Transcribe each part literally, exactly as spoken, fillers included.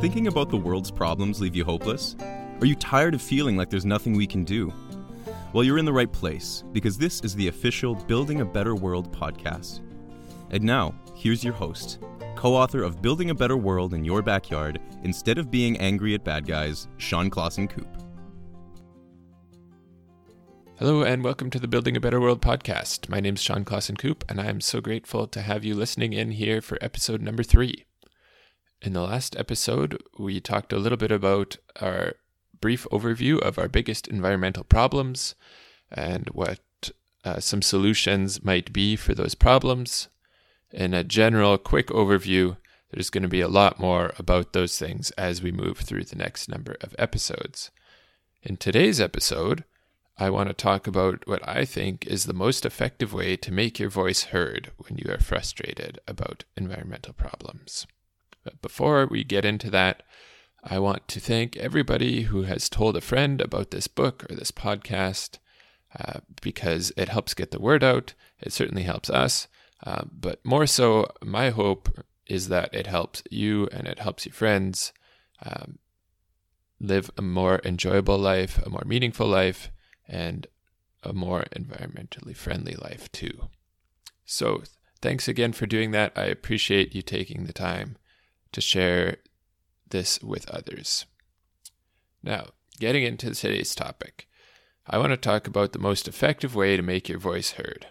thinking about the world's problems leave you hopeless? Are you tired of feeling like there's nothing we can do? Well, you're in the right place, because this is the official Building a Better World podcast. And now, here's your host, co-author of Building a Better World in Your Backyard, Instead of Being Angry at Bad Guys, Sean Clausen-Coop. Hello and welcome to the Building a Better World podcast. My name's Sean Clausen-Coop, and I am so grateful to have you listening in here for episode number three. In the last episode, we talked a little bit about our brief overview of our biggest environmental problems and what uh, some solutions might be for those problems. In a general quick overview, there's going to be a lot more about those things as we move through the next number of episodes. In today's episode, I want to talk about what I think is the most effective way to make your voice heard when you are frustrated about environmental problems. But before we get into that, I want to thank everybody who has told a friend about this book or this podcast uh, because it helps get the word out. It certainly helps us. Uh, but more so, my hope is that it helps you and it helps your friends um, live a more enjoyable life, a more meaningful life, and a more environmentally friendly life too. So thanks again for doing that. I appreciate you taking the time to share this with others. Now, getting into today's topic, I want to talk about the most effective way to make your voice heard.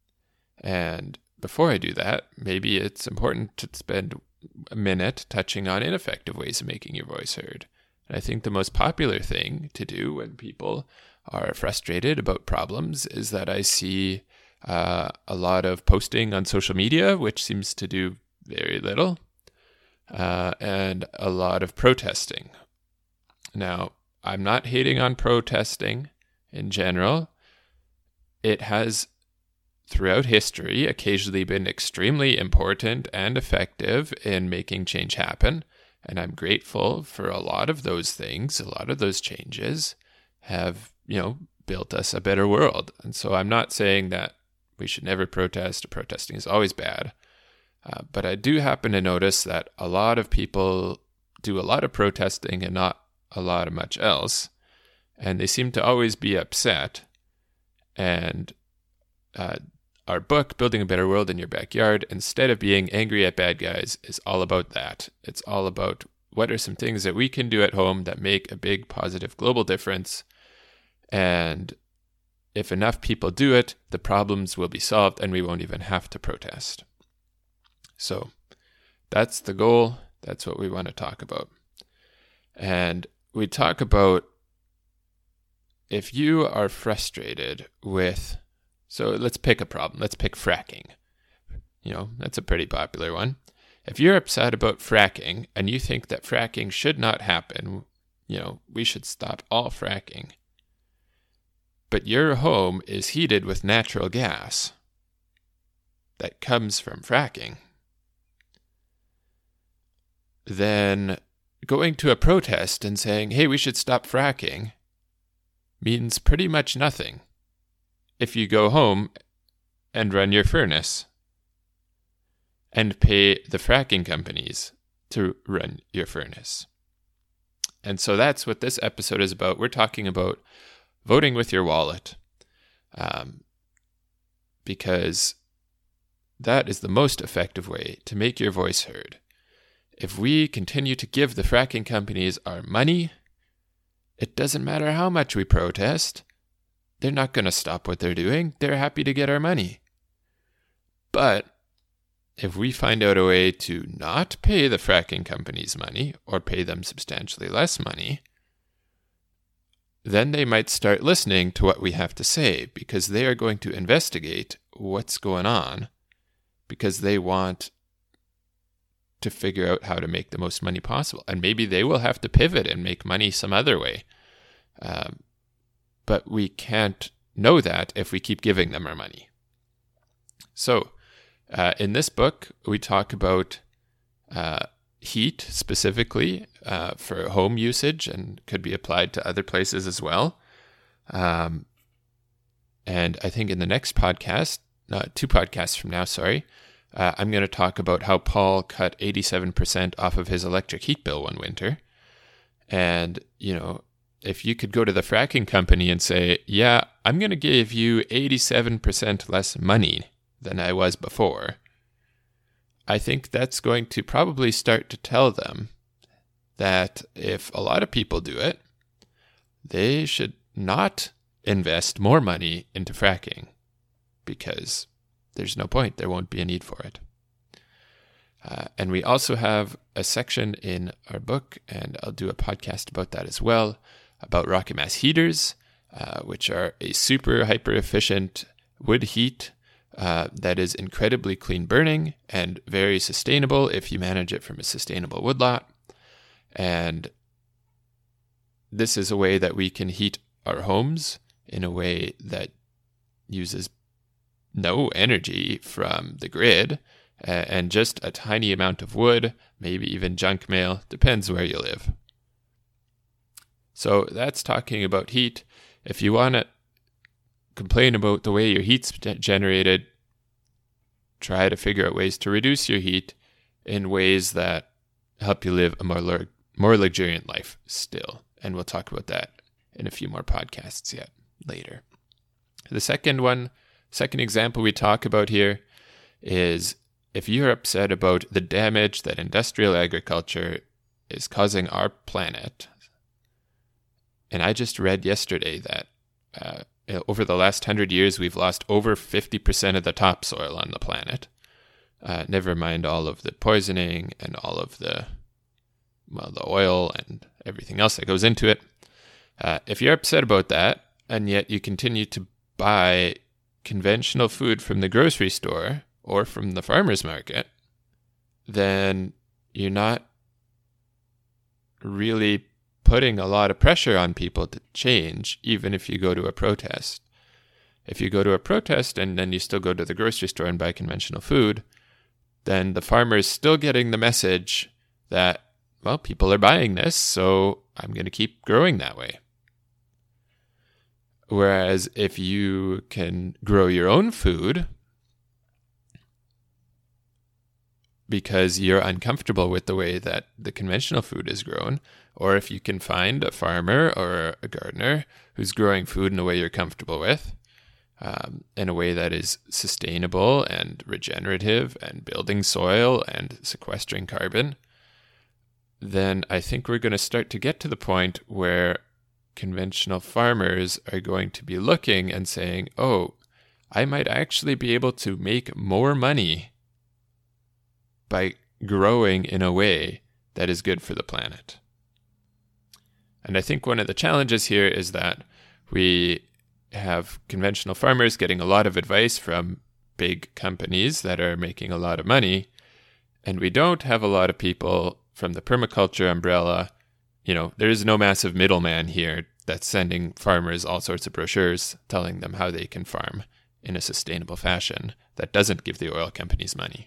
And before I do that, maybe it's important to spend a minute touching on ineffective ways of making your voice heard. And I think the most popular thing to do when people are frustrated about problems is that I see uh, a lot of posting on social media, which seems to do very little. Uh, and a lot of protesting. Now, I'm not hating on protesting in general. It has, throughout history, occasionally been extremely important and effective in making change happen. And I'm grateful for a lot of those things. A lot of those changes have, you know, built us a better world. And so I'm not saying that we should never protest or protesting is always bad. Uh, but I do happen to notice that a lot of people do a lot of protesting and not a lot of much else. And they seem to always be upset. And uh, our book, Building a Better World in Your Backyard, instead of being angry at bad guys, is all about that. It's all about what are some things that we can do at home that make a big positive global difference. And if enough people do it, the problems will be solved and we won't even have to protest. So that's the goal. That's what we want to talk about. And we talk about if you are frustrated with, so let's pick a problem. Let's pick fracking. You know, that's a pretty popular one. If you're upset about fracking and you think that fracking should not happen, you know, we should stop all fracking. But your home is heated with natural gas that comes from fracking. Then going to a protest and saying, hey, we should stop fracking means pretty much nothing if you go home and run your furnace and pay the fracking companies to run your furnace. And so that's what this episode is about. We're talking about voting with your wallet um, because that is the most effective way to make your voice heard. If we continue to give the fracking companies our money, it doesn't matter how much we protest. They're not going to stop what they're doing. They're happy to get our money. But if we find out a way to not pay the fracking companies money or pay them substantially less money, then they might start listening to what we have to say because they are going to investigate what's going on because they want to figure out how to make the most money possible. And maybe they will have to pivot and make money some other way. Um, but we can't know that if we keep giving them our money. So uh, in this book, we talk about uh, heat specifically uh, for home usage and could be applied to other places as well. Um, and I think in the next podcast, uh, two podcasts from now, sorry, Uh, I'm going to talk about how Paul cut eighty-seven percent off of his electric heat bill one winter. And, you know, if you could go to the fracking company and say, yeah, I'm going to give you eighty-seven percent less money than I was before, I think that's going to probably start to tell them that if a lot of people do it, they should not invest more money into fracking because there's no point. There won't be a need for it. Uh, and we also have a section in our book, and I'll do a podcast about that as well, about rocket mass heaters, uh, which are a super hyper efficient wood heat uh, that is incredibly clean burning and very sustainable if you manage it from a sustainable woodlot. And this is a way that we can heat our homes in a way that uses no energy from the grid uh, and just a tiny amount of wood, maybe even junk mail, depends where you live. So that's talking about heat. If you want to complain about the way your heat's generated, try to figure out ways to reduce your heat in ways that help you live a more more luxuriant life still. And we'll talk about that in a few more podcasts yet later. The second one, second example we talk about here is if you're upset about the damage that industrial agriculture is causing our planet. And I just read yesterday that uh, over the last hundred years, we've lost over fifty percent of the topsoil on the planet. Uh, never mind all of the poisoning and all of the, well, the oil and everything else that goes into it. Uh, if you're upset about that, and yet you continue to buy conventional food from the grocery store or from the farmer's market, then you're not really putting a lot of pressure on people to change, even if you go to a protest. If you go to a protest and then you still go to the grocery store and buy conventional food, then the farmer is still getting the message that, well, people are buying this, so I'm going to keep growing that way. Whereas if you can grow your own food because you're uncomfortable with the way that the conventional food is grown, or if you can find a farmer or a gardener who's growing food in a way you're comfortable with, um, in a way that is sustainable and regenerative and building soil and sequestering carbon, then I think we're going to start to get to the point where conventional farmers are going to be looking and saying, oh, I might actually be able to make more money by growing in a way that is good for the planet. And I think one of the challenges here is that we have conventional farmers getting a lot of advice from big companies that are making a lot of money, and we don't have a lot of people from the permaculture umbrella. You know, there is no massive middleman here that's sending farmers all sorts of brochures telling them how they can farm in a sustainable fashion that doesn't give the oil companies money.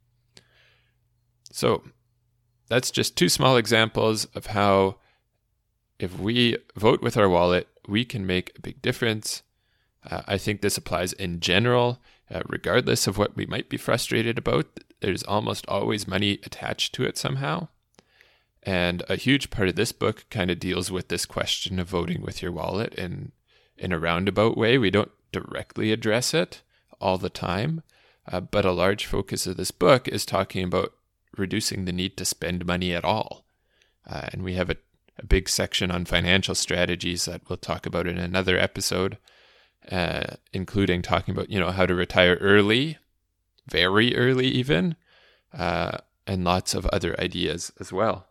So that's just two small examples of how if we vote with our wallet, we can make a big difference. Uh, I think this applies in general, uh, regardless of what we might be frustrated about. There's almost always money attached to it somehow. And a huge part of this book kind of deals with this question of voting with your wallet in, in a roundabout way. We don't directly address it all the time, uh, but a large focus of this book is talking about reducing the need to spend money at all. Uh, and we have a, a big section on financial strategies that we'll talk about in another episode, uh, including talking about, you know, how to retire early, very early even, uh, and lots of other ideas as well.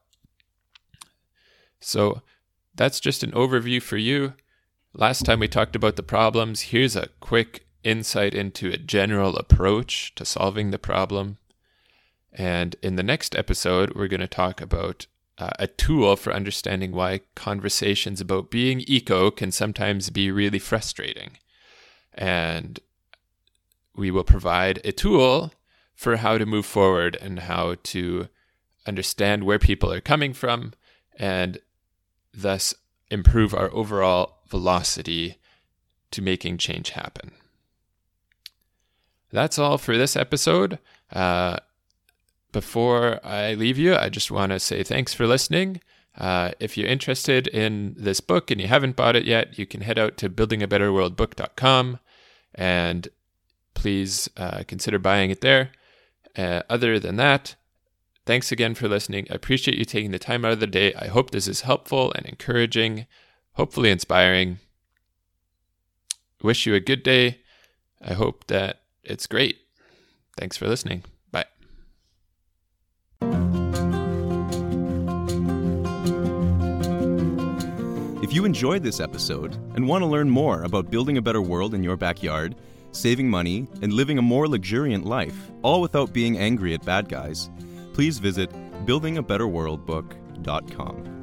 So that's just an overview for you. Last time we talked about the problems. Here's a quick insight into a general approach to solving the problem. And in the next episode, we're going to talk about uh, a tool for understanding why conversations about being eco can sometimes be really frustrating. And we will provide a tool for how to move forward and how to understand where people are coming from and thus improve our overall velocity to making change happen. That's all for this episode. Uh, before I leave you, I just want to say thanks for listening. Uh, if you're interested in this book and you haven't bought it yet, you can head out to building a better world book dot com and please uh, consider buying it there. Uh, other than that, thanks again for listening. I appreciate you taking the time out of the day. I hope this is helpful and encouraging, hopefully inspiring. Wish you a good day. I hope that it's great. Thanks for listening. Bye. If you enjoyed this episode and want to learn more about building a better world in your backyard, saving money, and living a more luxuriant life, all without being angry at bad guys, please visit building a better world book dot com.